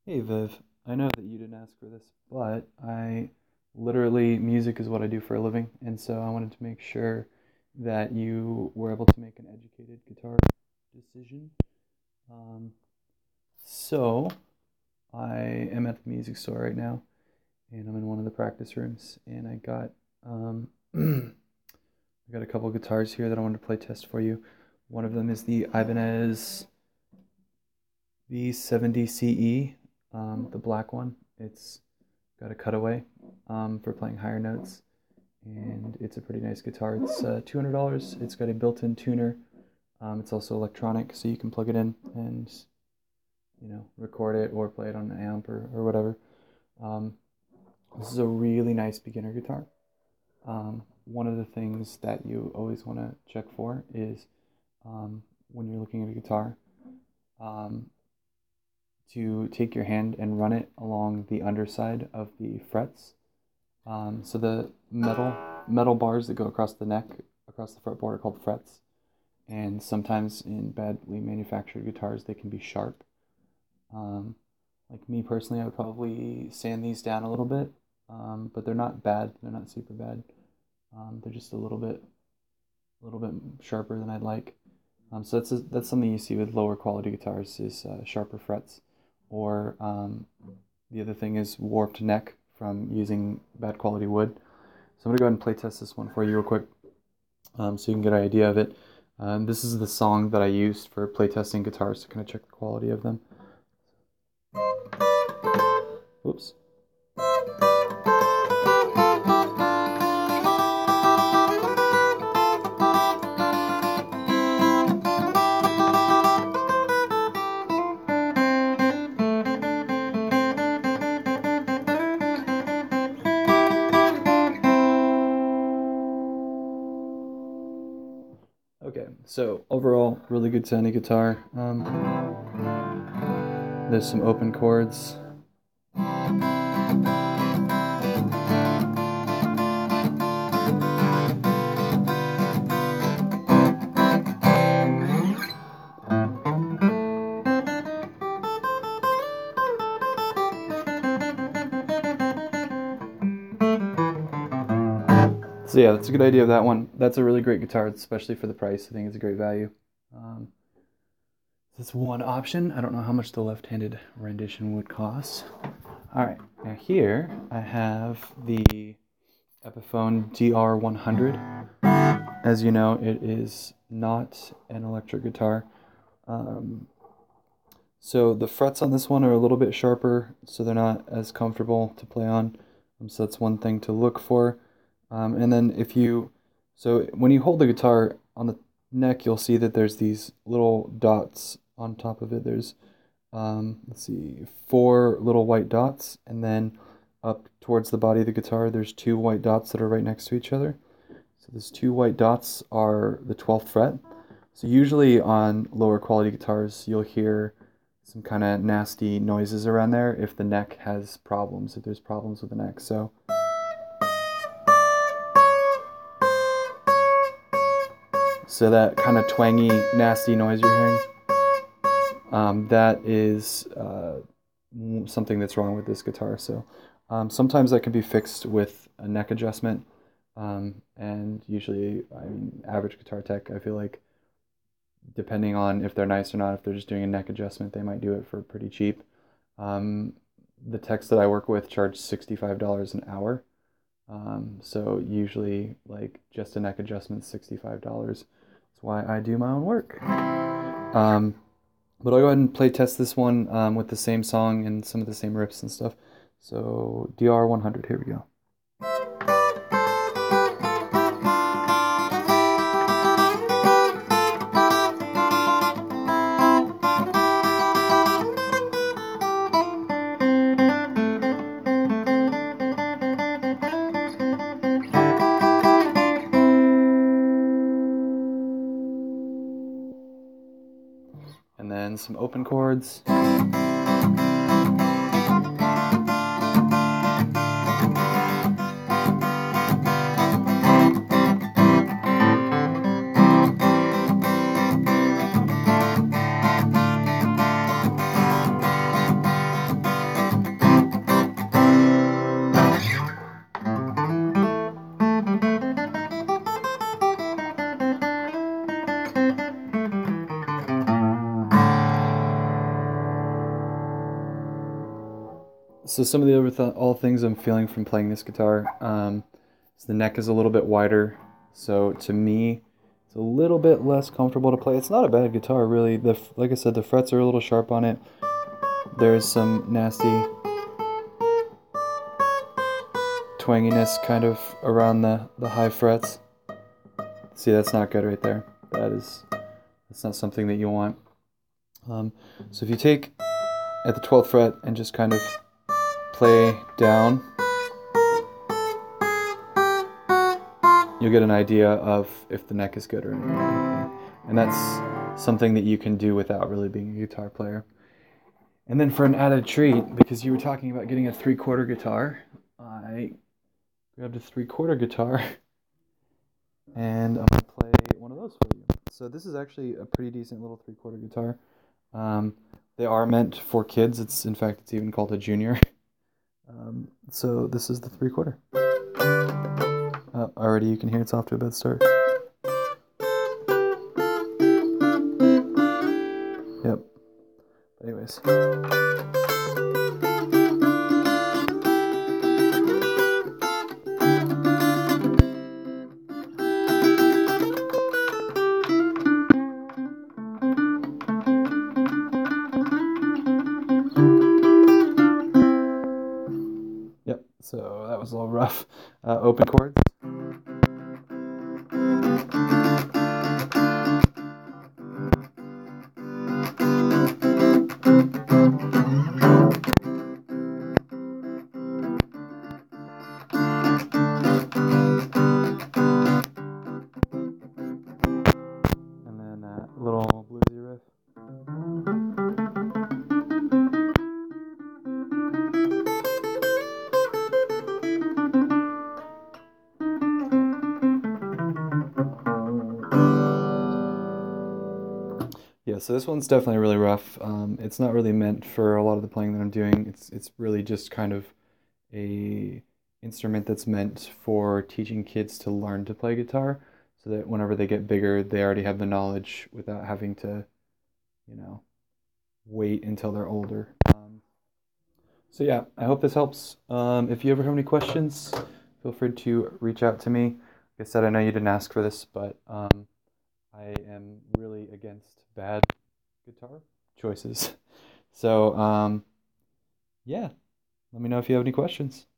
Hey Viv, I know that you didn't ask for this, but music is what I do for a living, and so I wanted to make sure that you were able to make an educated guitar decision. Um, so I am at the music store right now, and I'm in one of the practice rooms, and I got a couple guitars here that I wanted to play test for you. One of them is the Ibanez V70 CE, the black one. It's got a cutaway for playing higher notes, and it's a pretty nice guitar. It's $200. It's got a built-in tuner. It's also electronic, so you can plug it in and record it or play it on an amp or whatever. Um, this is a really nice beginner guitar. One of the things that you always want to check for is when you're looking at a guitar, um, to take your hand and run it along the underside of the frets. So the metal bars that go across the neck, across the fretboard, are called frets. And sometimes in badly manufactured guitars, they can be sharp. Like me personally, I would probably sand these down a little bit, but they're not bad. They're not super bad. They're just a little bit sharper than I'd like. So that's something you see with lower quality guitars is sharper frets, or the other thing is warped neck from using bad quality wood. So I'm gonna go ahead and play test this one for you real quick, so you can get an idea of it. This is the song that I used for playtesting guitars to kind of check the quality of them. Oops. Okay, so overall, really good sounding guitar. There's some open chords. So yeah, that's a good idea of that one. That's a really great guitar, especially for the price. I think it's a great value. Um, that's one option. I don't know how much the left-handed rendition would cost. All right, now here I have the Epiphone DR100. As you know, it is not an electric guitar. Um, so the frets on this one are a little bit sharper, so they're not as comfortable to play on. So that's one thing to look for. And then so when you hold the guitar on the neck, you'll see that there's these little dots on top of it. There's, let's see, 4 little white dots, and then up towards the body of the guitar, there's 2 white dots that are right next to each other. So those 2 white dots are the 12th fret. So usually on lower quality guitars, you'll hear some kind of nasty noises around there if the neck has problems, if there's problems with the neck. So that kind of twangy, nasty noise you're hearing, that is something that's wrong with this guitar. So sometimes that can be fixed with a neck adjustment, and usually, I mean, average guitar tech, I feel like, depending on if they're nice or not, if they're just doing a neck adjustment, they might do it for pretty cheap. The techs that I work with charge $65 an hour. So usually, like, just a neck adjustment, $65. That's why I do my own work. But I'll go ahead and play test this one with the same song and some of the same riffs and stuff. So DR100, here we go. And then some open chords. So some of the all things I'm feeling from playing this guitar, is the neck is a little bit wider. So to me, it's a little bit less comfortable to play. It's not a bad guitar, really. Like I said, the frets are a little sharp on it. There's some nasty twanginess kind of around the high frets. See, that's not good right there. That's not something that you want. So if you take at the 12th fret and just kind of play down, you'll get an idea of if the neck is good or anything. And that's something that you can do without really being a guitar player. And then for an added treat, because you were talking about getting a 3/4 guitar, I grabbed a 3/4 guitar and I'm gonna play one of those for you. So this is actually a pretty decent little 3/4 guitar. They are meant for kids. In fact, it's even called a junior. So this is the 3/4. Already you can hear it's off to a bad start. Yep. But anyways. Yep, so that was a little rough. Open chords. And then a little bluesy riff. Yeah, so this one's definitely really rough. It's not really meant for a lot of the playing that I'm doing. It's really just kind of a instrument that's meant for teaching kids to learn to play guitar, so that whenever they get bigger, they already have the knowledge without having to, you know, wait until they're older. So yeah, I hope this helps. If you ever have any questions, feel free to reach out to me. Like I said, I know you didn't ask for this, but I am really against bad guitar choices. So yeah, let me know if you have any questions.